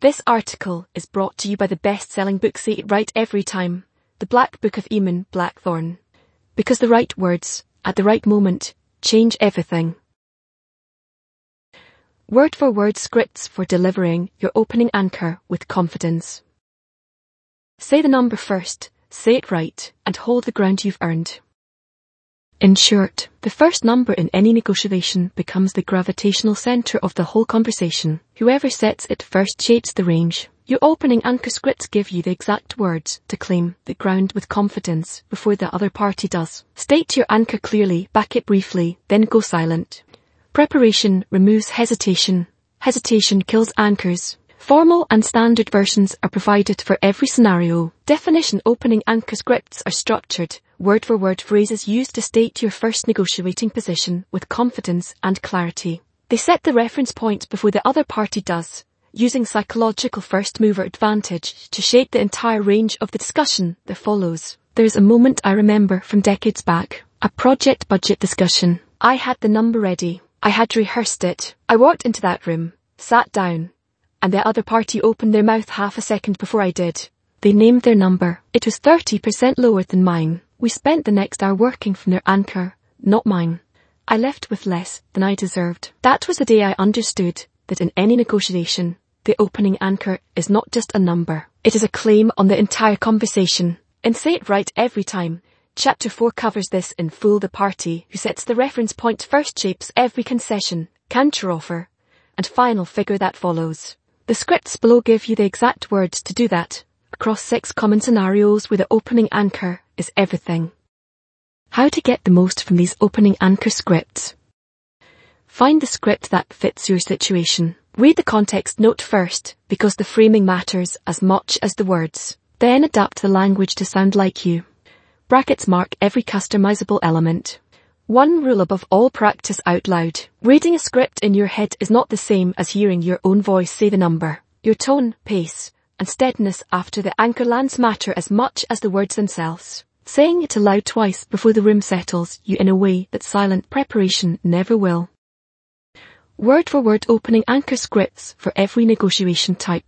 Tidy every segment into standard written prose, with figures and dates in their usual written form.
This article is brought to you by the best-selling book Say It Right Every Time, The Black Book of Eamon Blackthorne. Because the right words, at the right moment, change everything. Word-for-word scripts for delivering your opening anchor with confidence. Say the number first, say it right, and hold the ground you've earned. In short, the first number in any negotiation becomes the gravitational centre of the whole conversation. Whoever sets it first shapes the range. Your opening anchor scripts give you the exact words to claim the ground with confidence before the other party does. State your anchor clearly, back it briefly, then go silent. Preparation removes hesitation. Hesitation kills anchors. Formal and standard versions are provided for every scenario. Definition opening anchor scripts are structured, word-for-word phrases used to state your first negotiating position with confidence and clarity. They set the reference point before the other party does, using psychological first-mover advantage to shape the entire range of the discussion that follows. There's a moment I remember from decades back, a project budget discussion. I had the number ready. I had rehearsed it. I walked into that room, sat down, and the other party opened their mouth half a second before I did. They named their number. It was 30% lower than mine. We spent the next hour working from their anchor, not mine. I left with less than I deserved. That was the day I understood that in any negotiation, the opening anchor is not just a number. It is a claim on the entire conversation. And Say It Right Every Time, Chapter 4 covers this in full. The party who sets the reference point first shapes every concession, counteroffer, and final figure that follows. The scripts below give you the exact words to do that, across 6 common scenarios where the opening anchor is everything. How to get the most from these opening anchor scripts. Find the script that fits your situation. Read the context note first, because the framing matters as much as the words. Then adapt the language to sound like you. Brackets mark every customizable element. One rule above all: practice out loud. Reading a script in your head is not the same as hearing your own voice say the number. Your tone, pace, and steadiness after the anchor lands matter as much as the words themselves. Saying it aloud twice before the room settles you in a way that silent preparation never will. Word-for-word opening anchor scripts for every negotiation type.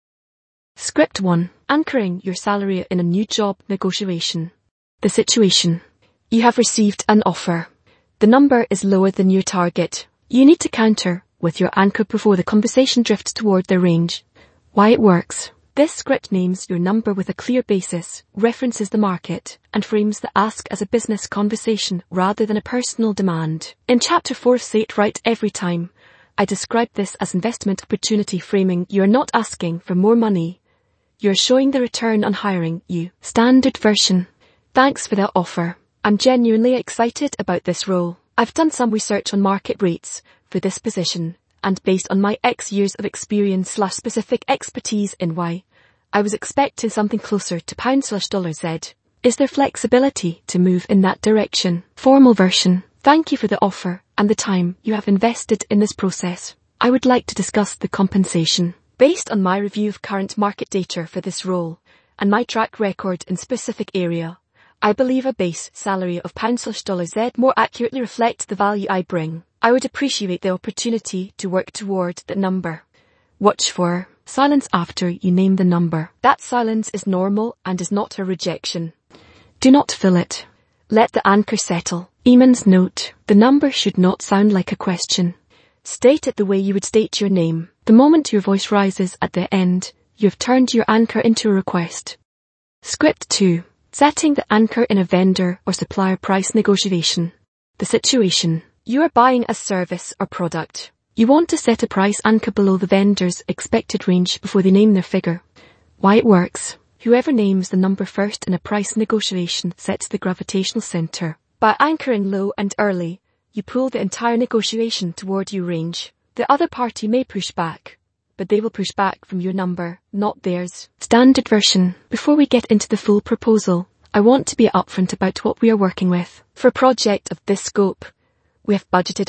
Script 1. Anchoring your salary in a new job negotiation. The situation. You have received an offer. The number is lower than your target. You need to counter with your anchor before the conversation drifts toward their range. Why it works. This script names your number with a clear basis, references the market, and frames the ask as a business conversation rather than a personal demand. In Chapter 4 of Say It Right Every Time, I described this as investment opportunity framing. You're not asking for more money. You're showing the return on hiring you. Standard version. Thanks for the offer. I'm genuinely excited about this role. I've done some research on market rates for this position, and based on my X years of experience/specific expertise in Y, I was expecting something closer to £/$Z. Is there flexibility to move in that direction? Formal version. Thank you for the offer and the time you have invested in this process. I would like to discuss the compensation. Based on my review of current market data for this role, and my track record in specific area, I believe a base salary of £/$Z more accurately reflects the value I bring. I would appreciate the opportunity to work toward that number. Watch for silence after you name the number. That silence is normal and is not a rejection. Do not fill it. Let the anchor settle. Eamon's note. The number should not sound like a question. State it the way you would state your name. The moment your voice rises at the end, you have turned your anchor into a request. Script 2. Setting the anchor in a vendor or supplier price negotiation. The situation. You are buying a service or product. You want to set a price anchor below the vendor's expected range before they name their figure. Why it works. Whoever names the number first in a price negotiation sets the gravitational centre. By anchoring low and early, you pull the entire negotiation toward your range. The other party may push back, but they will push back from your number, not theirs. Standard version. Before we get into the full proposal, I want to be upfront about what we are working with. For a project of this scope, we have budgeted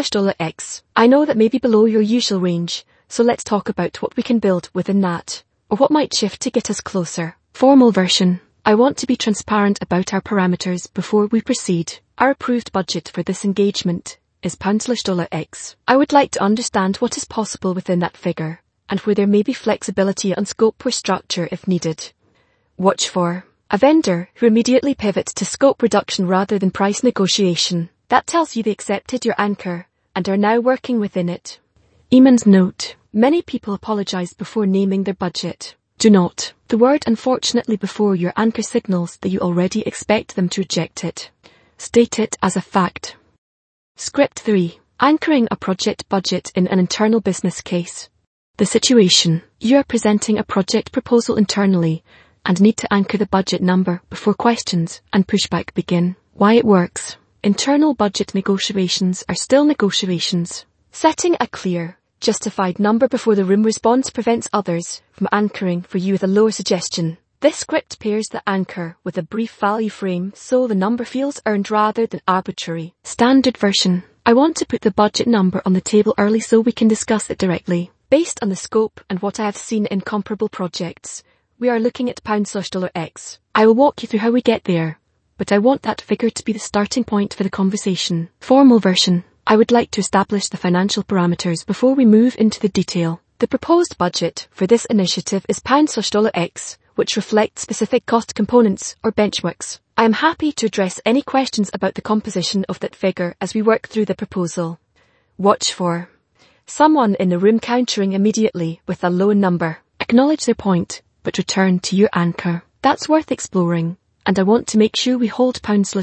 £/$X. I know that may be below your usual range, so let's talk about what we can build within that, or what might shift to get us closer. Formal version. I want to be transparent about our parameters before we proceed. Our approved budget for this engagement is £/$X. I would like to understand what is possible within that figure, and where there may be flexibility on scope or structure if needed. Watch for a vendor who immediately pivots to scope reduction rather than price negotiation. That tells you they accepted your anchor and are now working within it. Eamon's note. Many people apologize before naming their budget. Do not. The word unfortunately before your anchor signals that you already expect them to reject it. State it as a fact. Script 3. Anchoring a project budget in an internal business case. The situation. You are presenting a project proposal internally and need to anchor the budget number before questions and pushback begin. Why it works. Internal budget negotiations are still negotiations. Setting a clear, justified number before the room responds prevents others from anchoring for you with a lower suggestion. This script pairs the anchor with a brief value frame so the number feels earned rather than arbitrary. Standard version. I want to put the budget number on the table early so we can discuss it directly. Based on the scope and what I have seen in comparable projects, we are looking at $/X. I will walk you through how we get there, but I want that figure to be the starting point for the conversation. Formal version. I would like to establish the financial parameters before we move into the detail. The proposed budget for this initiative is $/X, which reflects specific cost components or benchmarks. I am happy to address any questions about the composition of that figure as we work through the proposal. Watch for someone in the room countering immediately with a low number. Acknowledge their point, but return to your anchor. That's worth exploring, and I want to make sure we hold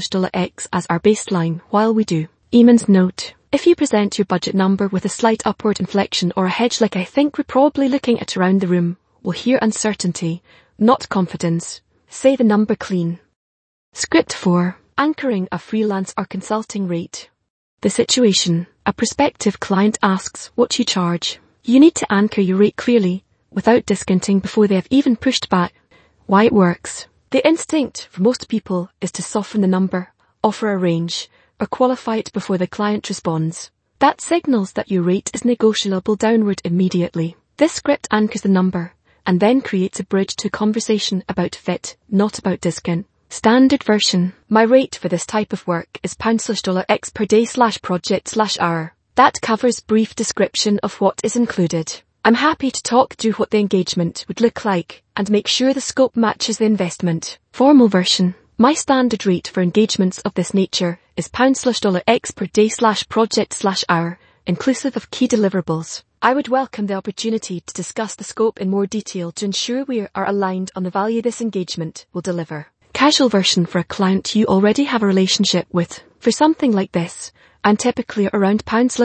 $/X as our baseline while we do. Eamon's note. If you present your budget number with a slight upward inflection or a hedge like I think we're probably looking at around the room, we'll hear uncertainty, not confidence. Say the number clean. Script 4. Anchoring a freelance or consulting rate. The situation. A prospective client asks what you charge. You need to anchor your rate clearly, without discounting before they have even pushed back. Why it works. The instinct for most people is to soften the number, offer a range, or qualify it before the client responds. That signals that your rate is negotiable downward immediately. This script anchors the number, and then creates a bridge to a conversation about fit, not about discount. Standard version. My rate for this type of work is $/X per day/project/hour. That covers brief description of what is included. I'm happy to talk through what the engagement would look like and make sure the scope matches the investment. Formal version. My standard rate for engagements of this nature is $/X per day/project/hour, inclusive of key deliverables. I would welcome the opportunity to discuss the scope in more detail to ensure we are aligned on the value this engagement will deliver. Casual version for a client you already have a relationship with. For something like this, I'm typically around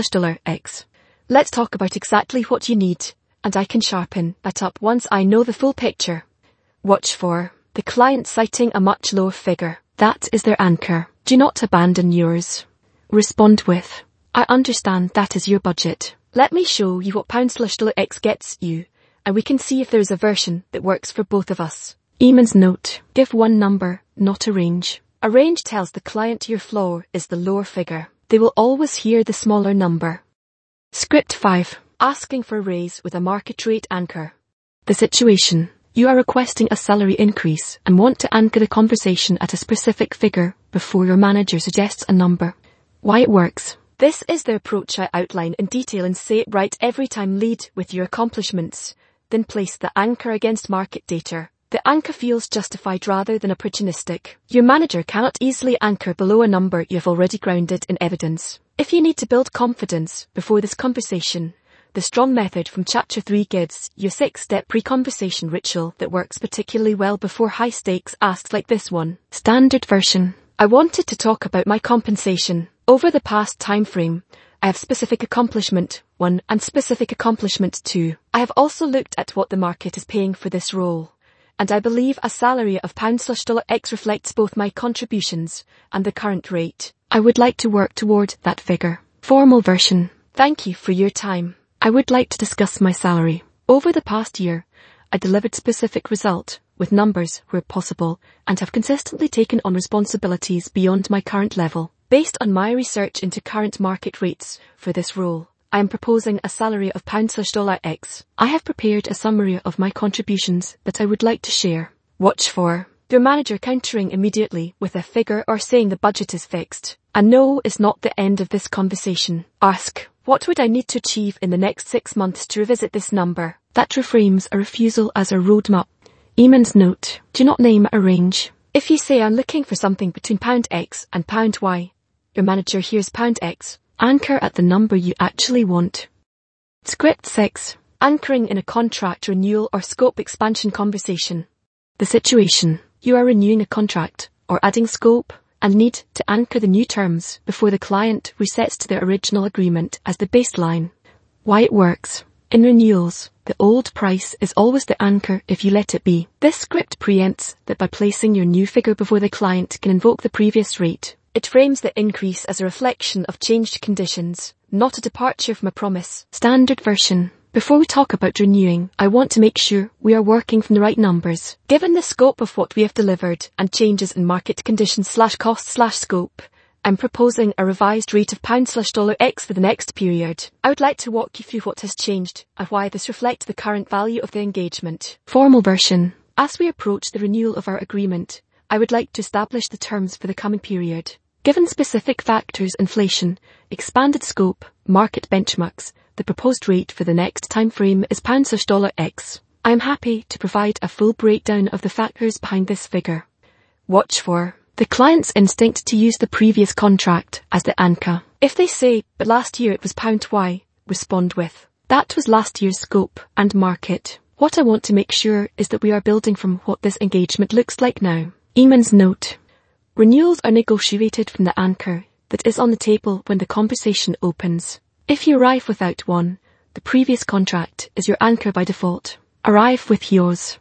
$/X. Let's talk about exactly what you need, and I can sharpen that up once I know the full picture. Watch for the client citing a much lower figure. That is their anchor. Do not abandon yours. Respond with, I understand that is your budget. Let me show you what $/X gets you, and we can see if there is a version that works for both of us. Eamon's note. Give one number, not a range. A range tells the client your floor is the lower figure. They will always hear the smaller number. Script 5. Asking for a raise with a market rate anchor. The situation. You are requesting a salary increase and want to anchor the conversation at a specific figure before your manager suggests a number. Why it works. This is the approach I outline in detail and say it right every time. Lead with your accomplishments, then place the anchor against market data. The anchor feels justified rather than opportunistic. Your manager cannot easily anchor below a number you have already grounded in evidence. If you need to build confidence before this conversation, the strong method from Chapter 3 gives you a 6-step pre-conversation ritual that works particularly well before high-stakes asks like this one. Standard version. I wanted to talk about my compensation. Over the past time frame, I have specific accomplishment 1 and specific accomplishment 2. I have also looked at what the market is paying for this role, and I believe a salary of $/X reflects both my contributions and the current rate. I would like to work toward that figure. Formal version. Thank you for your time. I would like to discuss my salary. Over the past year, I delivered specific result with numbers where possible and have consistently taken on responsibilities beyond my current level. Based on my research into current market rates for this role, I am proposing a salary of $/X. I have prepared a summary of my contributions that I would like to share. Watch for your manager countering immediately with a figure or saying the budget is fixed. A no is not the end of this conversation. Ask, What would I need to achieve in the next 6 months to revisit this number? That reframes a refusal as a roadmap. Eamon's note: do not name a range. If you say I'm looking for something between £X and £Y, your manager hears £X. Anchor at the number you actually want. Script 6. Anchoring in a contract renewal or scope expansion conversation. The situation: you are renewing a contract or adding scope and need to anchor the new terms before the client resets to their original agreement as the baseline. Why it works. In renewals, the old price is always the anchor if you let it be. This script preempts that by placing your new figure before the client can invoke the previous rate. It frames the increase as a reflection of changed conditions, not a departure from a promise. Standard version. Before we talk about renewing, I want to make sure we are working from the right numbers. Given the scope of what we have delivered and changes in market conditions /cost /scope, I'm proposing a revised rate of £/$X for the next period. I would like to walk you through what has changed and why this reflects the current value of the engagement. Formal version. As we approach the renewal of our agreement, I would like to establish the terms for the coming period. Given specific factors: inflation, expanded scope, market benchmarks, the proposed rate for the next time frame is £/$X. I am happy to provide a full breakdown of the factors behind this figure. Watch for the client's instinct to use the previous contract as the anchor. If they say, but last year it was £Y, respond with, that was last year's scope and market. What I want to make sure is that we are building from what this engagement looks like now. Eamon's note: renewals are negotiated from the anchor that is on the table when the conversation opens. If you arrive without one, the previous contract is your anchor by default. Arrive with yours.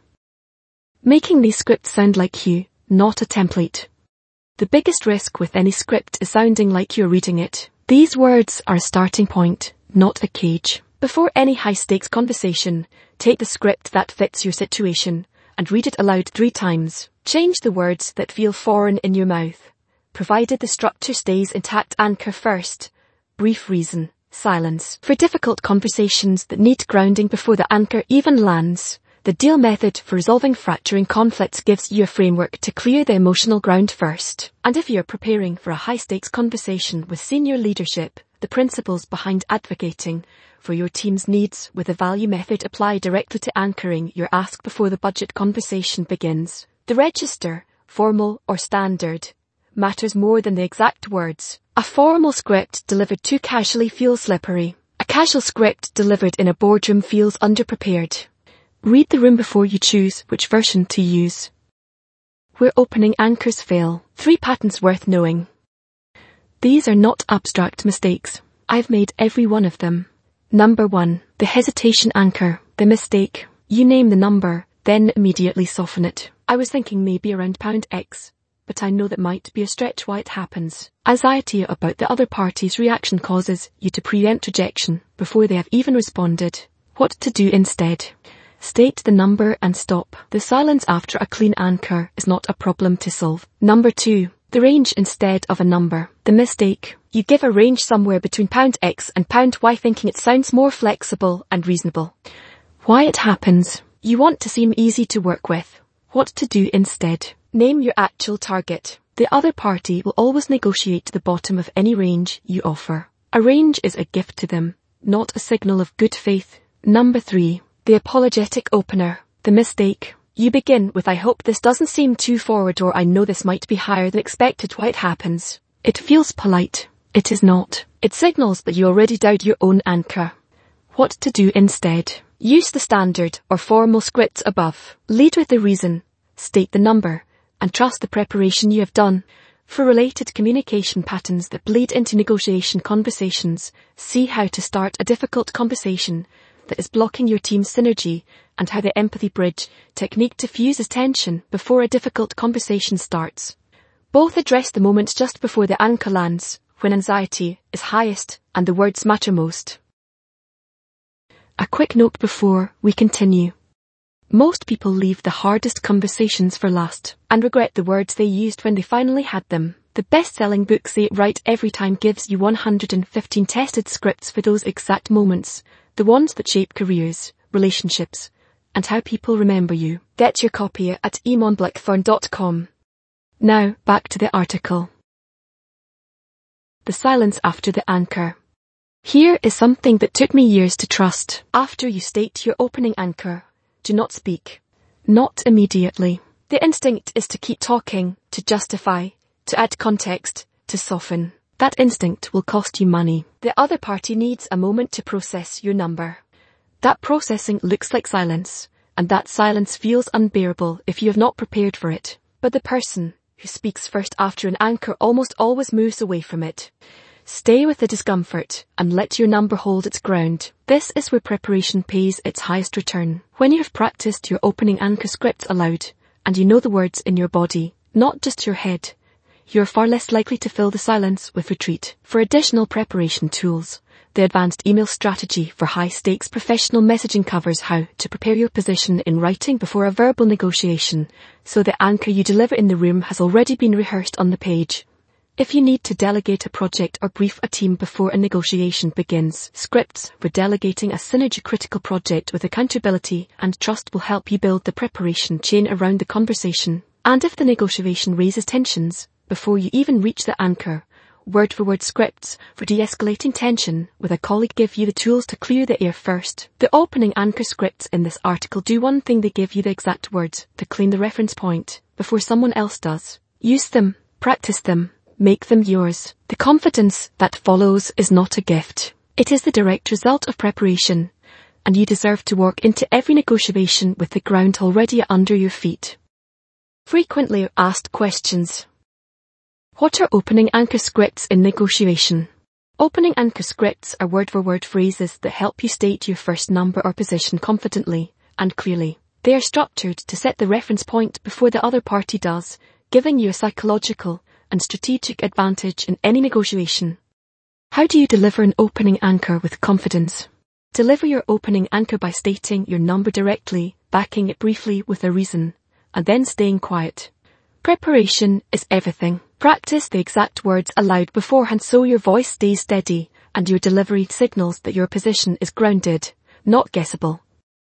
Making these scripts sound like you, not a template. The biggest risk with any script is sounding like you're reading it. These words are a starting point, not a cage. Before any high-stakes conversation, take the script that fits your situation and read it aloud 3 times. Change the words that feel foreign in your mouth, provided the structure stays intact. Anchor first. Brief reason: silence. For difficult conversations that need grounding before the anchor even lands, the deal method for resolving fracturing conflicts gives you a framework to clear the emotional ground first. And if you're preparing for a high-stakes conversation with senior leadership, the principles behind advocating for your team's needs with the value method apply directly to anchoring your ask before the budget conversation begins. The register, formal or standard, matters more than the exact words. A formal script delivered too casually feels slippery. A casual script delivered in a boardroom feels underprepared. Read the room before you choose which version to use. Where opening anchors fail. 3 patterns worth knowing. These are not abstract mistakes. I've made every one of them. Number 1. The hesitation anchor. The mistake. You name the number, then immediately soften it. I was thinking maybe around £X. But I know that might be a stretch. Why it happens. Anxiety about the other party's reaction causes you to preempt rejection before they have even responded. What to do instead? State the number and stop. The silence after a clean anchor is not a problem to solve. Number 2. The range instead of a number. The mistake. You give a range somewhere between £X and £Y thinking it sounds more flexible and reasonable. Why it happens. You want to seem easy to work with. What to do instead? Name your actual target. The other party will always negotiate to the bottom of any range you offer. A range is a gift to them, not a signal of good faith. Number 3. The apologetic opener. The mistake. You begin with I hope this doesn't seem too forward or I know this might be higher than expected. Why it happens. It feels polite. It is not. It signals that you already doubt your own anchor. What to do instead. Use the standard or formal scripts above. Lead with the reason. State the number. And trust the preparation you have done. For related communication patterns that bleed into negotiation conversations, see how to start a difficult conversation that is blocking your team's synergy and how the empathy bridge technique diffuses tension before a difficult conversation starts. Both address the moment just before the anchor lands, when anxiety is highest and the words matter most. A quick note before we continue. Most people leave the hardest conversations for last and regret the words they used when they finally had them. The best-selling book Say It Right Every Time gives you 115 tested scripts for those exact moments, the ones that shape careers, relationships, and how people remember you. Get your copy at eamonblackthorn.com. Now, back to the article. The silence after the anchor. Here is something that took me years to trust. After you state your opening anchor, do not speak. Not immediately. The instinct is to keep talking, to justify, to add context, to soften. That instinct will cost you money. The other party needs a moment to process your number. That processing looks like silence, and that silence feels unbearable if you have not prepared for it. But the person who speaks first after an anchor almost always moves away from it. Stay with the discomfort and let your number hold its ground. This is where preparation pays its highest return. When you have practiced your opening anchor scripts aloud, and you know the words in your body, not just your head, you are far less likely to fill the silence with retreat. For additional preparation tools, the Advanced Email Strategy for High-Stakes Professional Messaging covers how to prepare your position in writing before a verbal negotiation, so the anchor you deliver in the room has already been rehearsed on the page. If you need to delegate a project or brief a team before a negotiation begins, scripts for delegating a synergy-critical project with accountability and trust will help you build the preparation chain around the conversation. And if the negotiation raises tensions, before you even reach the anchor, word-for-word scripts for de-escalating tension with a colleague give you the tools to clear the air first. The opening anchor scripts in this article do one thing: they give you the exact words to claim the reference point before someone else does. Use them, practice them, make them yours. The confidence that follows is not a gift. It is the direct result of preparation, and you deserve to walk into every negotiation with the ground already under your feet. Frequently asked questions. What are opening anchor scripts in negotiation? Opening anchor scripts are word-for-word phrases that help you state your first number or position confidently and clearly. They are structured to set the reference point before the other party does, giving you a psychological and strategic advantage in any negotiation. How do you deliver an opening anchor with confidence? Deliver your opening anchor by stating your number directly, backing it briefly with a reason, and then staying quiet. Preparation is everything. Practice the exact words aloud beforehand so your voice stays steady and your delivery signals that your position is grounded, not guessable.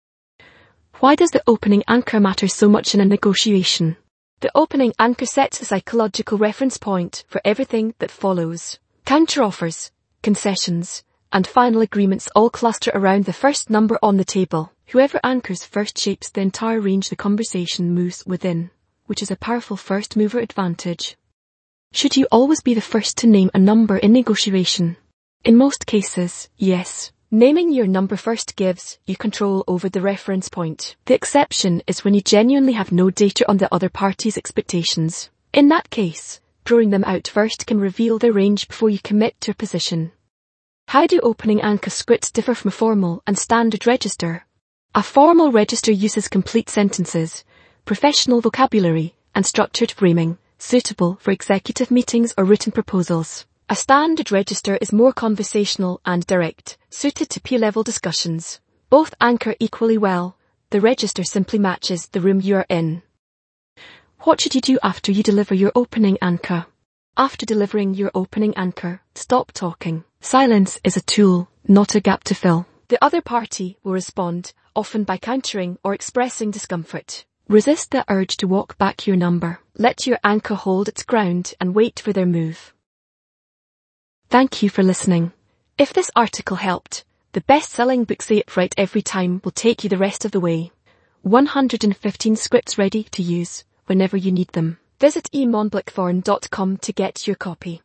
Why does the opening anchor matter so much in a negotiation? The opening anchor sets a psychological reference point for everything that follows. Counteroffers, concessions, and final agreements all cluster around the first number on the table. Whoever anchors first shapes the entire range the conversation moves within, which is a powerful first mover advantage. Should you always be the first to name a number in negotiation? In most cases, yes. Naming your number first gives you control over the reference point. The exception is when you genuinely have no data on the other party's expectations. In that case, drawing them out first can reveal their range before you commit to a position. How do opening anchor scripts differ from a formal and standard register? A formal register uses complete sentences, professional vocabulary, and structured framing, suitable for executive meetings or written proposals. A standard register is more conversational and direct, suited to peer-level discussions. Both anchor equally well. The register simply matches the room you are in. What should you do after you deliver your opening anchor? After delivering your opening anchor, stop talking. Silence is a tool, not a gap to fill. The other party will respond, often by countering or expressing discomfort. Resist the urge to walk back your number. Let your anchor hold its ground and wait for their move. Thank you for listening. If this article helped, the best-selling book Say It Right Every Time will take you the rest of the way. 115 scripts ready to use whenever you need them. Visit emonblackthorn.com to get your copy.